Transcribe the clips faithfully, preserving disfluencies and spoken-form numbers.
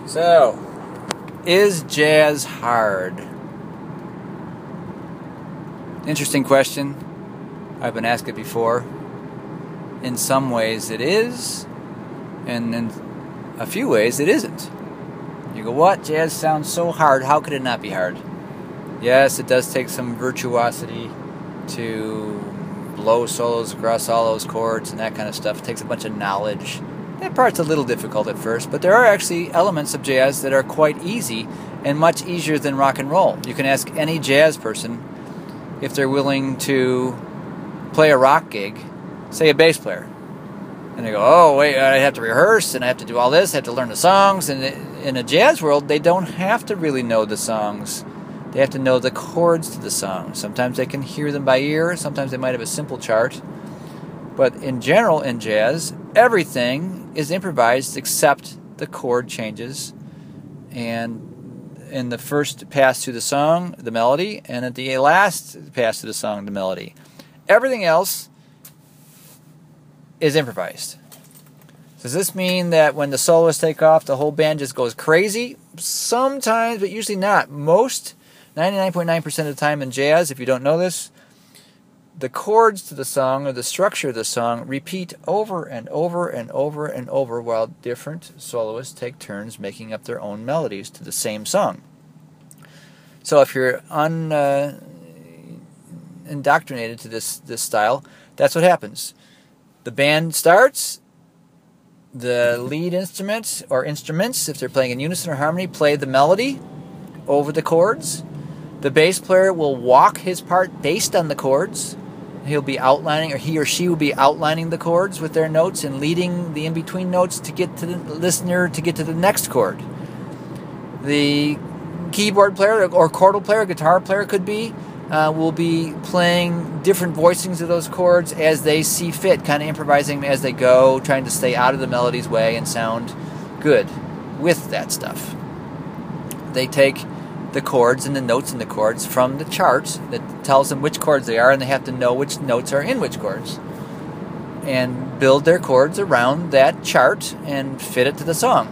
So, is jazz hard? Interesting question. I've been asked it before. In some ways it is, and in a few ways it isn't. You go, what? Jazz sounds so hard, how could it not be hard? Yes, it does take some virtuosity to blow solos across all those chords and that kind of stuff. It takes a bunch of knowledge. That part's a little difficult at first, but there are actually elements of jazz that are quite easy and much easier than rock and roll. You can ask any jazz person if they're willing to play a rock gig, say a bass player. And they go, oh, wait, I have to rehearse, and I have to do all this, I have to learn the songs. And in a jazz world, they don't have to really know the songs. They have to know the chords to the song. Sometimes they can hear them by ear, sometimes they might have a simple chart. But in general, in jazz, everything is improvised except the chord changes. And in the first pass through the song, the melody, and at the last pass through the song, the melody. Everything else is improvised. Does this mean that when the soloists take off, the whole band just goes crazy? Sometimes, but usually not. Most, ninety-nine point nine percent of the time in jazz, if you don't know this, the chords to the song or the structure of the song repeat over and over and over and over while different soloists take turns making up their own melodies to the same song. So if you're un, uh, indoctrinated to this, this style, that's what happens. The band starts, the lead instrument or instruments, if they're playing in unison or harmony, play the melody over the chords. The bass player will walk his part based on the chords. He'll be outlining, or he or she will be outlining the chords with their notes and leading the in-between notes to get to the listener to get to the next chord. The keyboard player or chordal player, guitar player could be, uh, will be playing different voicings of those chords as they see fit, kind of improvising as they go, trying to stay out of the melody's way and sound good with that stuff. They take the chords and the notes in the chords from the charts that tells them which chords they are, and they have to know which notes are in which chords and build their chords around that chart and fit it to the song.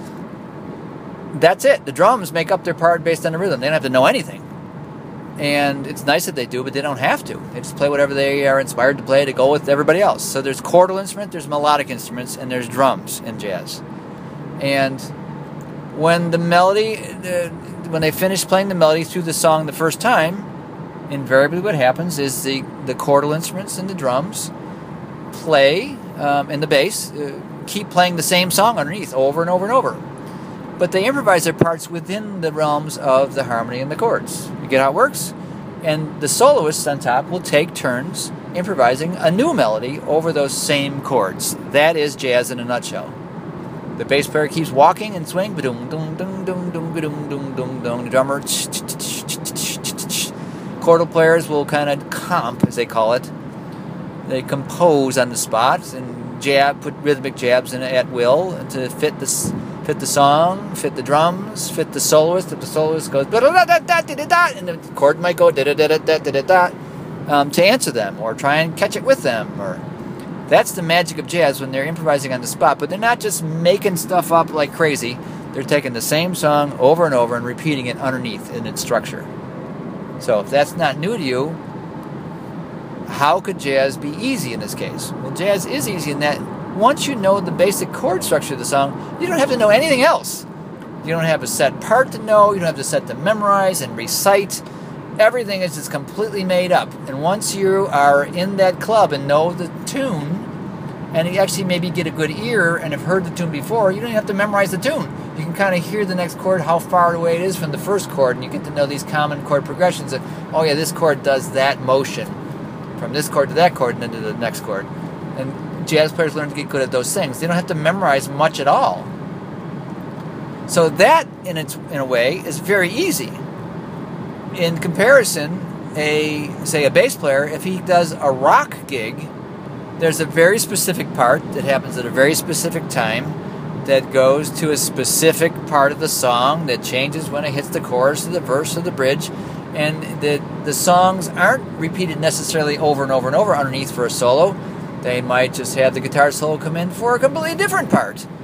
That's it. The drums make up their part based on the rhythm. They don't have to know anything. And it's nice that they do, but they don't have to. They just play whatever they are inspired to play to go with everybody else. So there's chordal instrument, there's melodic instruments, and there's drums in jazz. And when the melody, uh, when they finish playing the melody through the song the first time, invariably what happens is the, the chordal instruments and the drums play, um, and the bass, uh, keep playing the same song underneath over and over and over. But they improvise their parts within the realms of the harmony and the chords. You get how it works? And the soloists on top will take turns improvising a new melody over those same chords. That is jazz in a nutshell. The bass player keeps walking and swing, ba-dum, dum, dum, dum, dum, dum, dum, dum, dum. The drummer, chordal players will kind of comp, as they call it. They compose on the spot and jab, put rhythmic jabs in it at will to fit the fit the song, fit the drums, fit the soloist. If the soloist goes da da da da da da, and the chord might go da da da da da da da, um, to answer them or try and catch it with them. Or that's the magic of jazz when they're improvising on the spot. But they're not just making stuff up like crazy. They're taking the same song over and over and repeating it underneath in its structure. So if that's not new to you, how could jazz be easy in this case? Well, jazz is easy in that once you know the basic chord structure of the song, you don't have to know anything else. You don't have a set part to know. You don't have to set to memorize and recite. Everything is just completely made up. And once you are in that club and know the tune, and you actually maybe get a good ear and have heard the tune before, you don't have to memorize the tune. You can kind of hear the next chord, how far away it is from the first chord, and you get to know these common chord progressions of, oh yeah, this chord does that motion from this chord to that chord and then to the next chord. And jazz players learn to get good at those things. They don't have to memorize much at all. So that, in its in a way, is very easy. In comparison, a say a bass player, if he does a rock gig, there's a very specific part that happens at a very specific time that goes to a specific part of the song that changes when it hits the chorus or the verse or the bridge. And the the songs aren't repeated necessarily over and over and over underneath for a solo. They might just have the guitar solo come in for a completely different part. And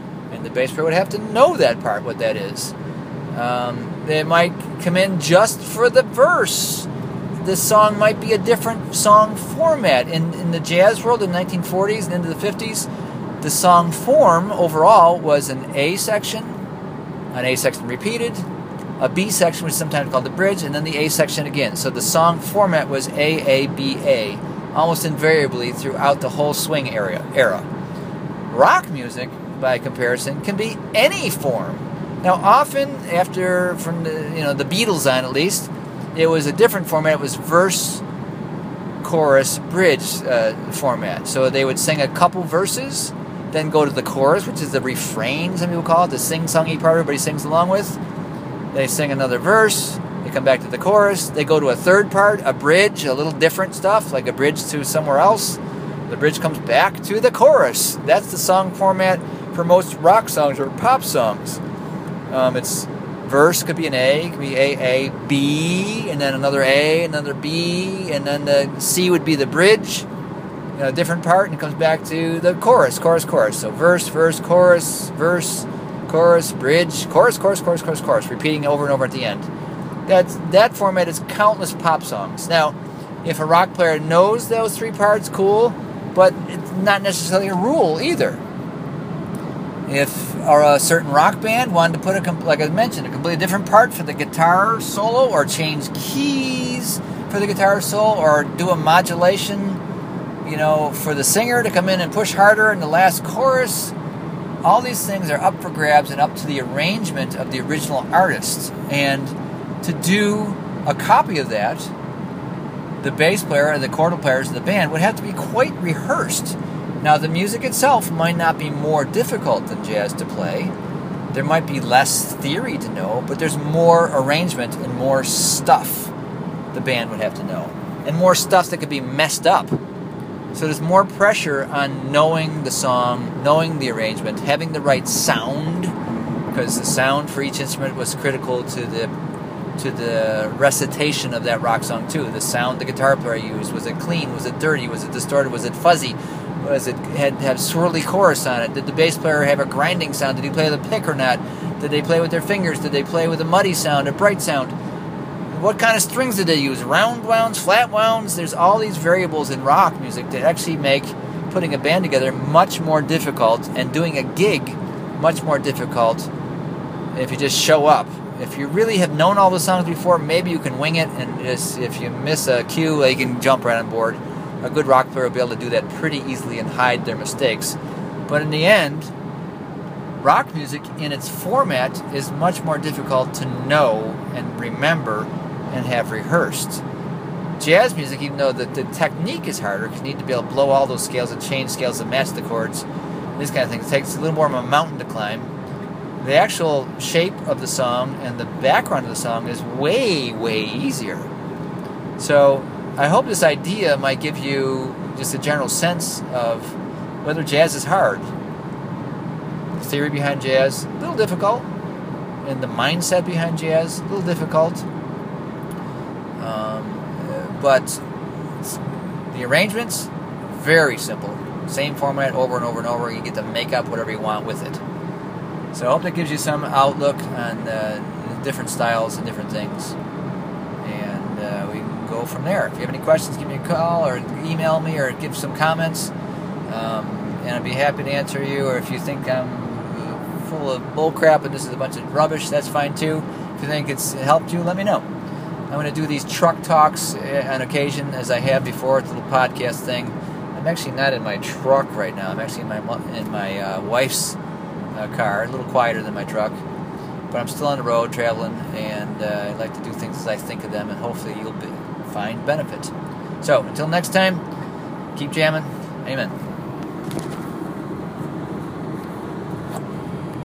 The bass player would have to know that part, what that is. Um, they might come in just for the verse. This song might be a different song format. In, in the jazz world in the nineteen forties and into the fifties, the song form overall was an A section, an A section repeated, a B section, which is sometimes called the bridge, and then the A section again. So the song format was A, A, B, A, almost invariably throughout the whole swing area, era. Rock music, by comparison, can be any form. Now, often after, from the, you know, the Beatles on at least, it was a different format. It was verse, chorus, bridge uh, format. So they would sing a couple verses, then go to the chorus, which is the refrain, some people call it, the sing-songy part everybody sings along with. They sing another verse, they come back to the chorus, they go to a third part, a bridge, a little different stuff, like a bridge to somewhere else. The bridge comes back to the chorus. That's the song format for most rock songs or pop songs. Um, it's verse could be an A, could be A, A, B, and then another A, another B, and then the C would be the bridge, you know, a different part, and it comes back to the chorus, chorus, chorus. So verse, verse, chorus, verse, chorus, bridge, chorus, chorus, chorus, chorus, chorus, repeating over and over at the end. That's, that format is countless pop songs. Now, if a rock player knows those three parts, cool, but it's not necessarily a rule either. If or a certain rock band wanted to put, a like I mentioned, a completely different part for the guitar solo, or change keys for the guitar solo, or do a modulation, you know, for the singer to come in and push harder in the last chorus, all these things are up for grabs and up to the arrangement of the original artist. And to do a copy of that, the bass player and the chordal players of the band would have to be quite rehearsed. Now, the music itself might not be more difficult than jazz to play. There might be less theory to know, but there's more arrangement and more stuff the band would have to know. And more stuff that could be messed up. So there's more pressure on knowing the song, knowing the arrangement, having the right sound, because the sound for each instrument was critical to the to the recitation of that rock song too. The sound the guitar player used, was it clean, was it dirty, was it distorted, was it fuzzy, was it had have swirly chorus on it? Did the bass player have a grinding sound? Did he play with a pick or not? Did they play with their fingers? Did they play with a muddy sound, a bright sound? What kind of strings did they use? Round wounds, flat wounds? There's all these variables in rock music that actually make putting a band together much more difficult, and doing a gig much more difficult if you just show up. If you really have known all the songs before, maybe you can wing it, and just if you miss a cue, you can jump right on board. A good rock player will be able to do that pretty easily and hide their mistakes. But in the end, rock music in its format is much more difficult to know and remember and have rehearsed. Jazz music, even though the, the technique is harder, because you need to be able to blow all those scales and change scales and match the chords, these kind of things, it takes a little more of a mountain to climb. The actual shape of the song and the background of the song is way, way easier. So I hope this idea might give you just a general sense of whether jazz is hard. The theory behind jazz, a little difficult. And the mindset behind jazz, a little difficult. Um, but the arrangements, very simple. Same format over and over and over. You get to make up whatever you want with it. So I hope that gives you some outlook on uh, different styles and different things. And uh, we can go from there. If you have any questions, give me a call or email me or give some comments. Um, and I'd be happy to answer you. Or if you think I'm full of bullcrap and this is a bunch of rubbish, that's fine too. If you think it's helped you, let me know. I'm going to do these truck talks on occasion, as I have before. It's a little podcast thing. I'm actually not in my truck right now. I'm actually in my, in my uh, wife's Uh, car, a little quieter than my truck, but I'm still on the road traveling, and uh, I like to do things as I think of them, and hopefully you'll be, find benefit. So until next time, keep jamming. Amen.